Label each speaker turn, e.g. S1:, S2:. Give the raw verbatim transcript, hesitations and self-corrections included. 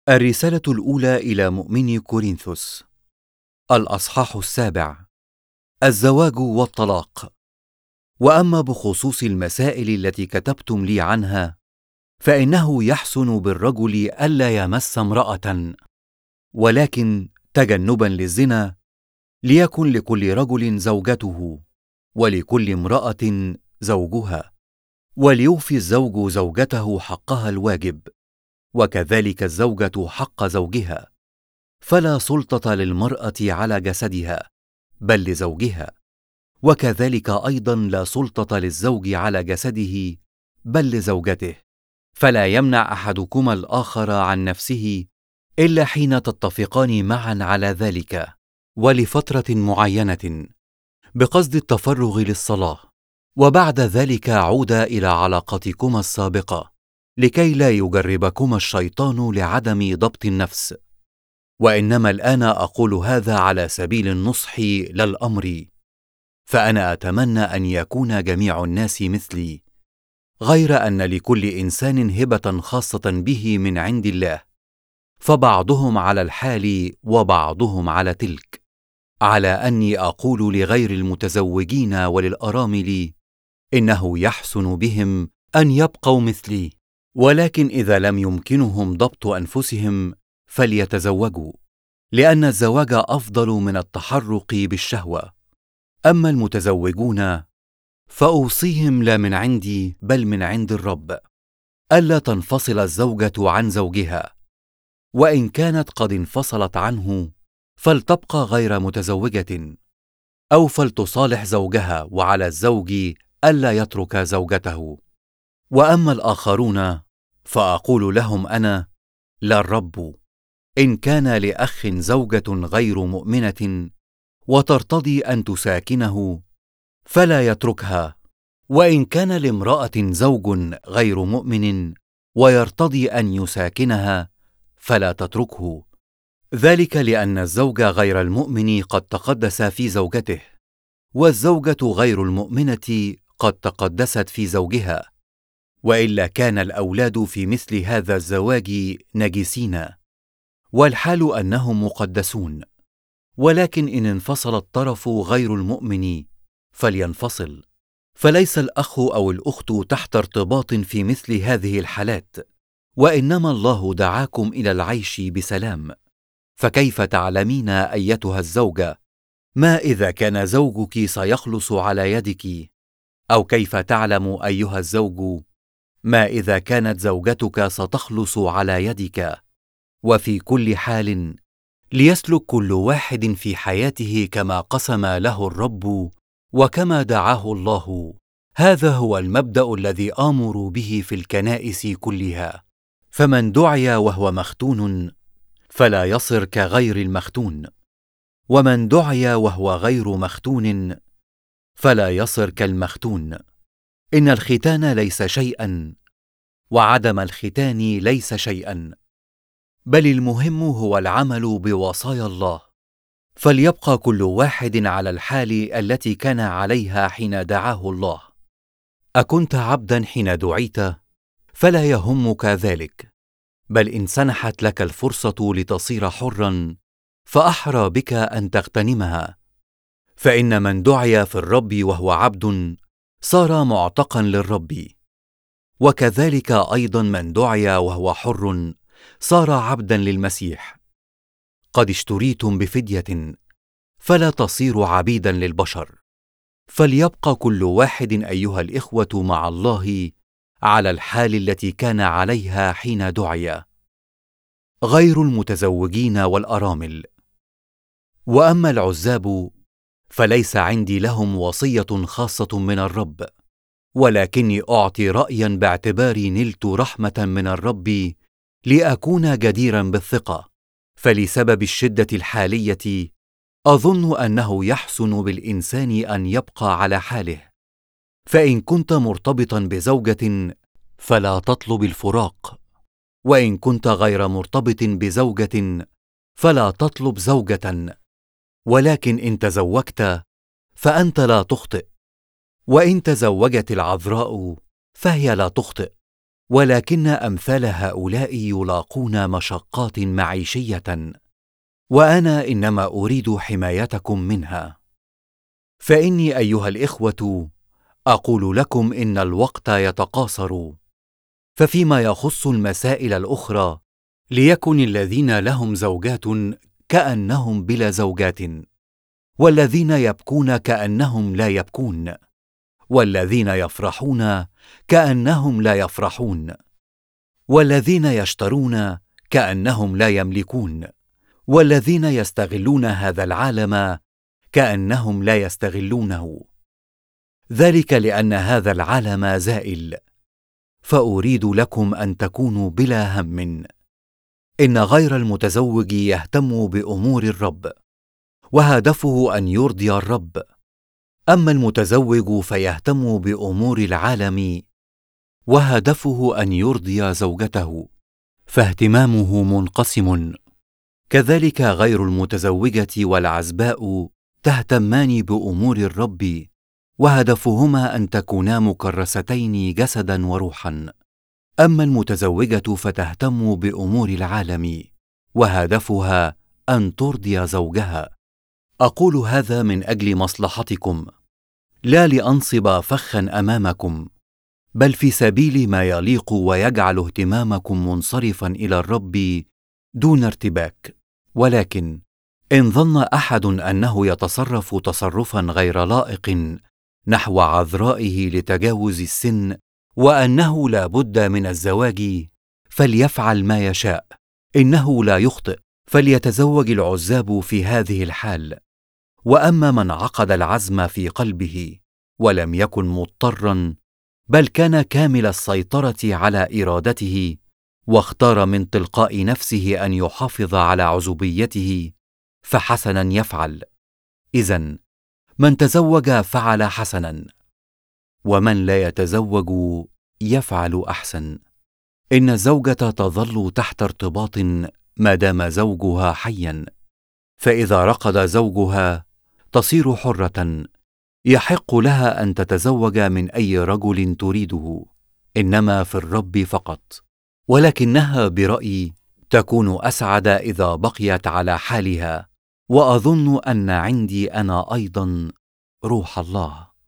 S1: الرسالة الأولى إلى مؤمني كورنثوس، الأصحاح السابع: الزواج والطلاق. وأما بخصوص المسائل التي كتبتم لي عنها، فإنه يحسن بالرجل ألا يمس امرأة، ولكن تجنبا للزنا ليكن لكل رجل زوجته، ولكل امرأة زوجها، وليوفي الزوج زوجته حقها الواجب، وكذلك الزوجة حق زوجها. فلا سلطة للمرأة على جسدها بل لزوجها، وكذلك أيضا لا سلطة للزوج على جسده بل لزوجته. فلا يمنع أحدكما الآخر عن نفسه إلا حين تتفقان معا على ذلك، ولفترة معينة، بقصد التفرغ للصلاة، وبعد ذلك عودا إلى علاقتكما السابقة، لكي لا يجربكما الشيطان لعدم ضبط النفس. وإنما الآن أقول هذا على سبيل النصح لا الأمر، فأنا أتمنى أن يكون جميع الناس مثلي، غير أن لكل إنسان هبة خاصة به من عند الله، فبعضهم على الحال وبعضهم على تلك، على أني أقول لغير المتزوجين وللأرامل إنه يحسن بهم أن يبقوا مثلي، ولكن إذا لم يمكنهم ضبط أنفسهم فليتزوجوا، لأن الزواج أفضل من التحرق بالشهوة. أما المتزوجون فأوصيهم لا من عندي بل من عند الرب، ألا تنفصل الزوجة عن زوجها، وإن كانت قد انفصلت عنه فلتبقى غير متزوجة، أو فلتصالح زوجها، وعلى الزوج ألا يترك زوجته. وأما الآخرون فأقول لهم أنا لا الرب: إن كان لأخ زوجة غير مؤمنة وترتضي أن تساكنه فلا يتركها، وإن كان لامرأة زوج غير مؤمن ويرتضي أن يساكنها فلا تتركه، ذلك لأن الزوج غير المؤمن قد تقدس في زوجته، والزوجة غير المؤمنة قد تقدست في زوجها، وإلا كان الأولاد في مثل هذا الزواج نجسين، والحال أنهم مقدسون. ولكن إن انفصل الطرف غير المؤمن فلينفصل، فليس الأخ أو الأخت تحت ارتباط في مثل هذه الحالات، وإنما الله دعاكم إلى العيش بسلام. فكيف تعلمين أيتها الزوجة ما إذا كان زوجك سيخلص على يدك؟ أو كيف تعلم أيها الزوج ما إذا كانت زوجتك ستخلص على يدك؟ وفي كل حال ليسلك كل واحد في حياته كما قسم له الرب وكما دعاه الله. هذا هو المبدأ الذي آمر به في الكنائس كلها. فمن دعي وهو مختون فلا يصر كغير المختون، ومن دعي وهو غير مختون فلا يصر كالمختون. إن الختان ليس شيئا، وعدم الختان ليس شيئا، بل المهم هو العمل بوصايا الله. فليبقى كل واحد على الحال التي كان عليها حين دعاه الله. أكنت عبدا حين دعيت فلا يهمك ذلك، بل إن سنحت لك الفرصة لتصير حرا فأحرى بك أن تغتنمها. فإن من دعي في الرب وهو عبد صار معتقا للرب، وكذلك أيضا من دعي وهو حر صار عبدا للمسيح. قد اشتريتم بفدية، فلا تصيروا عبيدا للبشر. فليبقى كل واحد أيها الإخوة مع الله على الحال التي كان عليها حين دعي، غير المتزوجين والأرامل. وأما العزاب فليس عندي لهم وصية خاصة من الرب، ولكني أعطي رأيا باعتباري نلت رحمة من الرب لأكون جديرا بالثقة. فلسبب الشدة الحالية أظن أنه يحسن بالإنسان أن يبقى على حاله. فإن كنت مرتبطا بزوجة فلا تطلب الفراق، وإن كنت غير مرتبط بزوجة فلا تطلب زوجة. ولكن إن تزوجت فأنت لا تخطئ، وإن تزوجت العذراء فهي لا تخطئ، ولكن أمثال هؤلاء يلاقون مشقات معيشية، وأنا إنما أريد حمايتكم منها. فإني أيها الإخوة أقول لكم إن الوقت يتقاصر، ففيما يخص المسائل الأخرى ليكن الذين لهم زوجات كأنهم بلا زوجات، والذين يبكون كأنهم لا يبكون، والذين يفرحون كأنهم لا يفرحون، والذين يشترون كأنهم لا يملكون، والذين يستغلون هذا العالم كأنهم لا يستغلونه، ذلك لأن هذا العالم زائل. فأريد لكم أن تكونوا بلا هم. إن غير المتزوج يهتم بأمور الرب، وهدفه أن يرضي الرب، أما المتزوج فيهتم بأمور العالم، وهدفه أن يرضي زوجته، فاهتمامه منقسم. كذلك غير المتزوجة والعزباء تهتمان بأمور الرب، وهدفهما أن تكونا مكرستين جسدا وروحا. أما المتزوجة فتهتم بأمور العالم، وهدفها أن ترضي زوجها. أقول هذا من أجل مصلحتكم، لا لأنصب فخا أمامكم، بل في سبيل ما يليق ويجعل اهتمامكم منصرفا إلى الرب دون ارتباك. ولكن إن ظن أحد أنه يتصرف تصرفا غير لائق نحو عذرائه لتجاوز السن، وأنه لا بد من الزواج، فليفعل ما يشاء، إنه لا يخطئ، فليتزوج العزاب في هذه الحال. وأما من عقد العزم في قلبه ولم يكن مضطرا، بل كان كامل السيطرة على إرادته، واختار من تلقاء نفسه أن يحافظ على عزوبيته، فحسنا يفعل. إذن من تزوج فعل حسنا، ومن لا يتزوج يفعل أحسن. إن الزوجة تظل تحت ارتباط ما دام زوجها حيا، فإذا رقد زوجها تصير حرة، يحق لها أن تتزوج من أي رجل تريده، إنما في الرب فقط. ولكنها برأيي تكون أسعد إذا بقيت على حالها، وأظن أن عندي أنا أيضا روح الله.